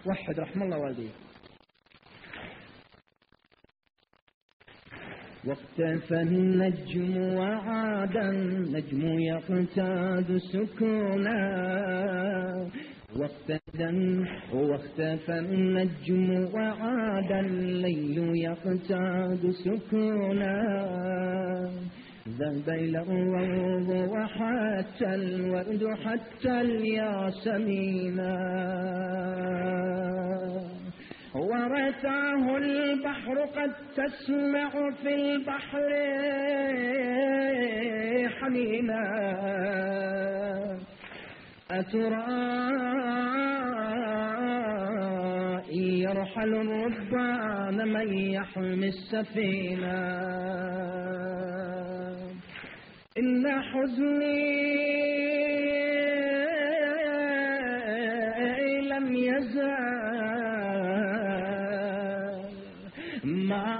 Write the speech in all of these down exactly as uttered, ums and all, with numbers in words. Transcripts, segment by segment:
وحد رحم الله والديك. واختفى النجم وعاد النجم يقتاد سكونا، واختفى النجم وعاد الليل يقتاد سكونا، ذهب إلى الروض وحتى الورد حتى الياسمينا، ورثاه البحر قد تسمع في البحر حنينا، أترى يرحل الربان من يحمي السفينة، إن حزني لم يزال ما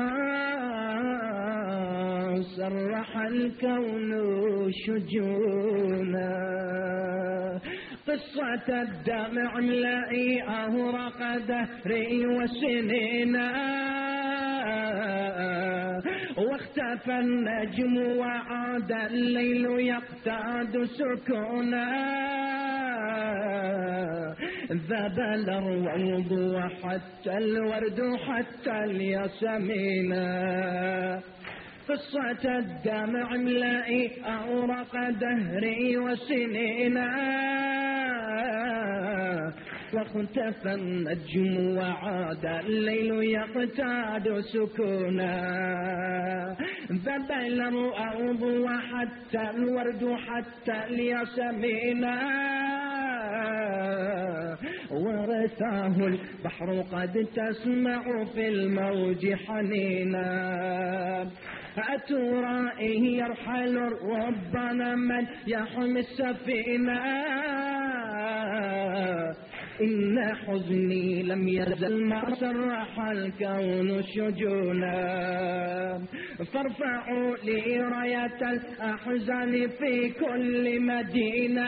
سرح الكون شجونا، قصة الدمع التي أهرق دهري وسنينا، واختفى النجم وعاد الليل يقتاد سكونا، ذاب الروض وحتى الورد حتى الياسمينا، قصة الدمع التي أورق دهري وسنينا، واختفى النجم وعاد الليل يقتاد سكونا، ذاب الروض وحتى الورد حتى الياسمينا، ورثاه البحر قد تسمع في الموج حنينا، أترى يرحل الربان من يحمي السفينة، إن حزني لم يزل ما سرح الكون شجونا، فارفعوا لي راية الأحزان في كل مدينة،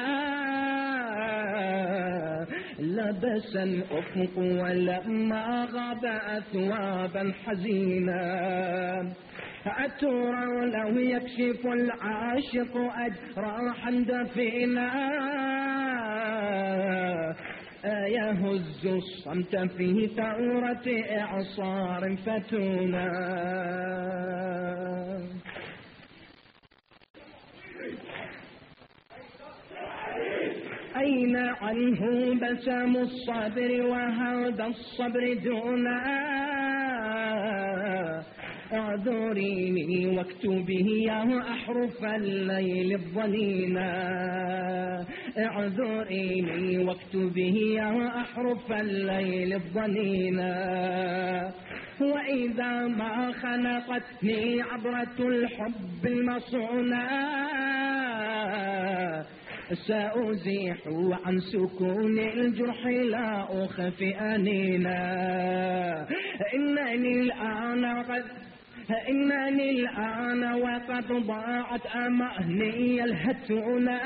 لبس الأفق ولما غاب أثوابا حزينا، أترى لو يكشف العاشق أجراحا دفينا، يهز الصمت في ثورة إعصار فتونا، أين عنه بسام الصبر وهذا الصبر دونا، اعذريني واكتبه يا أحرف الليل الظلينا، اعذريني واكتبه يا أحرف الليل الظلينا، وإذا ما خنقتني عبرة الحب المصونة، سأزيح عن سكون الجرح لا أخفي أنينا، إنني الآن قد إنني الآن وقد ضاعت أماني الهتونا،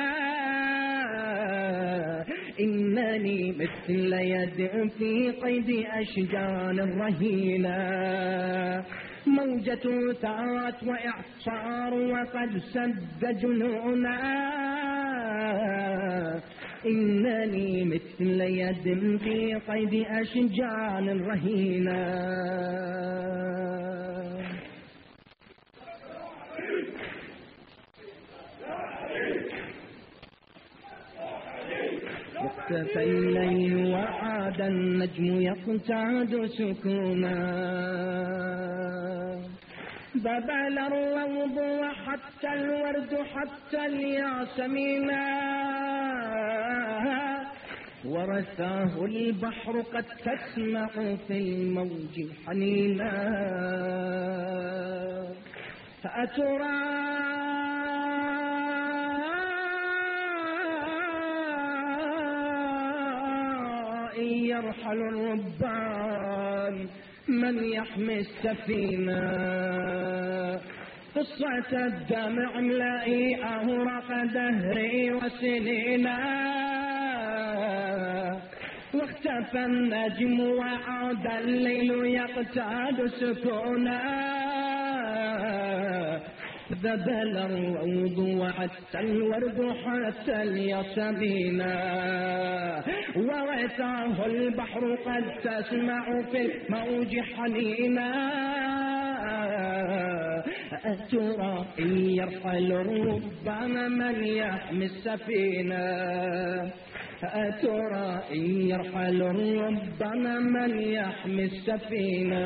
إنني مثل يد في قيد أشجان رهينة، موجة ثارت وإعصار وقد سد جنونا، إنني مثل يد في قيد أشجان رهينة. واختفى الليل وعاد النجم يقتاد سكونا، ببل الروض وحتى الورد حتى الياسمينا، ورثاه البحر قد تسمع في الموج حنينا، فأترى يرحل الربان من يحمي السفينة، قصة الدمع ملائي أهرق دهري وسنينا، واختفى النجم وعاد الليل يقتاد سكونا، ذبل الروض وحتى الورد حتى الياسمينا، ورثاه البحر قد تسمع في الموج حنينا. أترى إن يرحل ربما من يحمي السفينة، أترى إن يرحل ربما من يحمي السفينة.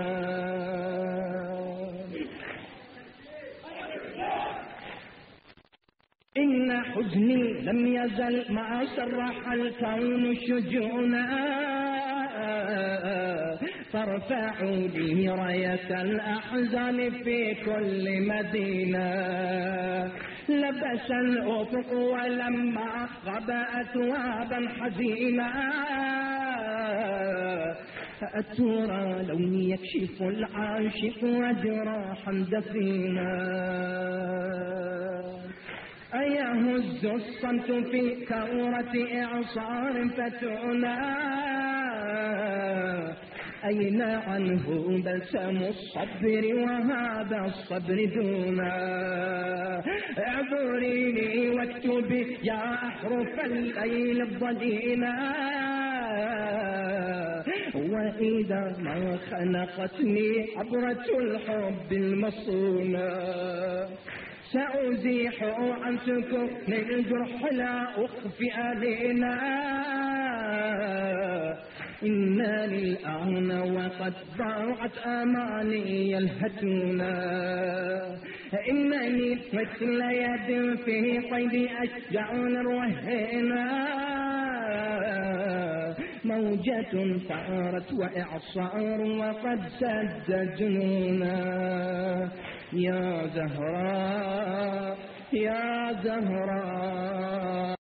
إن حزني لم يزل ما سرح الكون شجونا، فارفعوا لي راية الأحزان في كل مدينة. لبس الأفق ولما غاب أثوابا حزينة، أترى لو يكشف العاشق وجراحا دفينا. أيهز الصمت في كورة إعصار فتونا، أين عنه بسم الصبر وهذا الصبر دونا. اعذريني واكتبي يا أحرف الليل الضلينا، وإذا ما خنقتني عبرة الحب المصونة، سأزيح عن سكون الجرح لا أخفي علينا. إنني الآن وقد ضاعت أماني الهتونا، إنني مثل يد في قيد أشجعنا الرهينا. موجة طارت وإعصار وقد سد جنونا. يا زهراء يا زهراء